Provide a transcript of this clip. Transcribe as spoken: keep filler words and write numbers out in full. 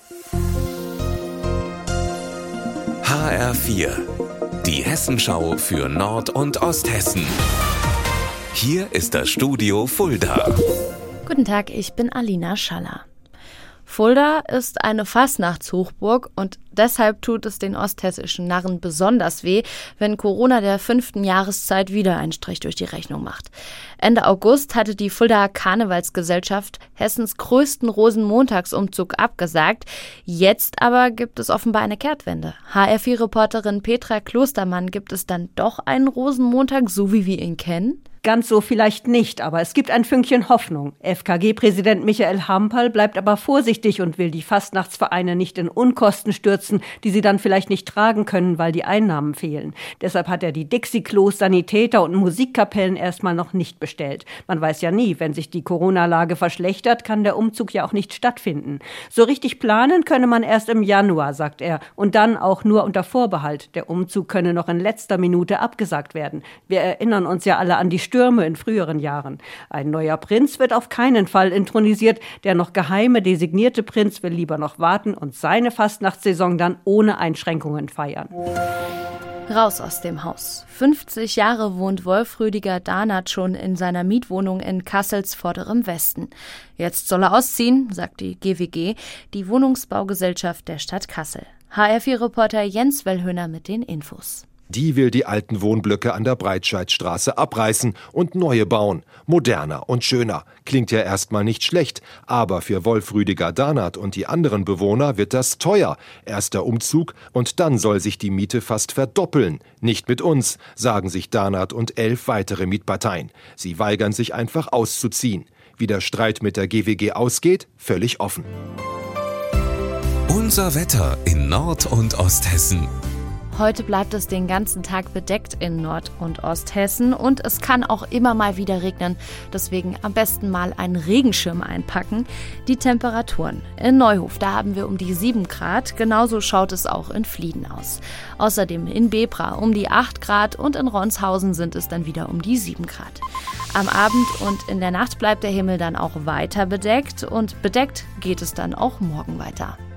H R vier, die Hessenschau für Nord- und Osthessen. Hier ist das Studio Fulda. Guten Tag, ich bin Alina Schaller. Fulda ist eine Fastnachtshochburg und deshalb tut es den osthessischen Narren besonders weh, wenn Corona der fünften Jahreszeit wieder einen Strich durch die Rechnung macht. Ende August hatte die Fuldaer Karnevalsgesellschaft Hessens größten Rosenmontagsumzug abgesagt. Jetzt aber gibt es offenbar eine Kehrtwende. H R vier Reporterin Petra Klostermann, gibt es dann doch einen Rosenmontag, so wie wir ihn kennen? Ganz so vielleicht nicht, aber es gibt ein Fünkchen Hoffnung. F K G-Präsident Michael Hampel bleibt aber vorsichtig und will die Fastnachtsvereine nicht in Unkosten stürzen, die sie dann vielleicht nicht tragen können, weil die Einnahmen fehlen. Deshalb hat er die Dixie-Klos, Sanitäter und Musikkapellen erstmal noch nicht bestellt. Man weiß ja nie, wenn sich die Corona-Lage verschlechtert, kann der Umzug ja auch nicht stattfinden. So richtig planen könne man erst im Januar, sagt er, und dann auch nur unter Vorbehalt. Der Umzug könne noch in letzter Minute abgesagt werden. Wir erinnern uns ja alle an die Stürme in früheren Jahren. Ein neuer Prinz wird auf keinen Fall intronisiert. Der noch geheime, designierte Prinz will lieber noch warten und seine Fastnachtssaison dann ohne Einschränkungen feiern. Raus aus dem Haus. fünfzig Jahre wohnt Wolf Rüdiger Dahnert schon in seiner Mietwohnung in Kassels vorderem Westen. Jetzt soll er ausziehen, sagt die G W G, die Wohnungsbaugesellschaft der Stadt Kassel. H R vier Reporter Jens Wellhöhner mit den Infos. Die will die alten Wohnblöcke an der Breitscheidstraße abreißen und neue bauen. Moderner und schöner. Klingt ja erstmal nicht schlecht, aber für Wolf Rüdiger Dahnert und die anderen Bewohner wird das teuer. Erster Umzug und dann soll sich die Miete fast verdoppeln. Nicht mit uns, sagen sich Dahnert und elf weitere Mietparteien. Sie weigern sich einfach auszuziehen. Wie der Streit mit der G W G ausgeht, völlig offen. Unser Wetter in Nord- und Osthessen. Heute bleibt es den ganzen Tag bedeckt in Nord- und Osthessen und es kann auch immer mal wieder regnen. Deswegen am besten mal einen Regenschirm einpacken. Die Temperaturen. In Neuhof, da haben wir um die sieben Grad. Genauso schaut es auch in Flieden aus. Außerdem in Bebra um die acht Grad und in Ronshausen sind es dann wieder um die sieben Grad. Am Abend und in der Nacht bleibt der Himmel dann auch weiter bedeckt und bedeckt geht es dann auch morgen weiter.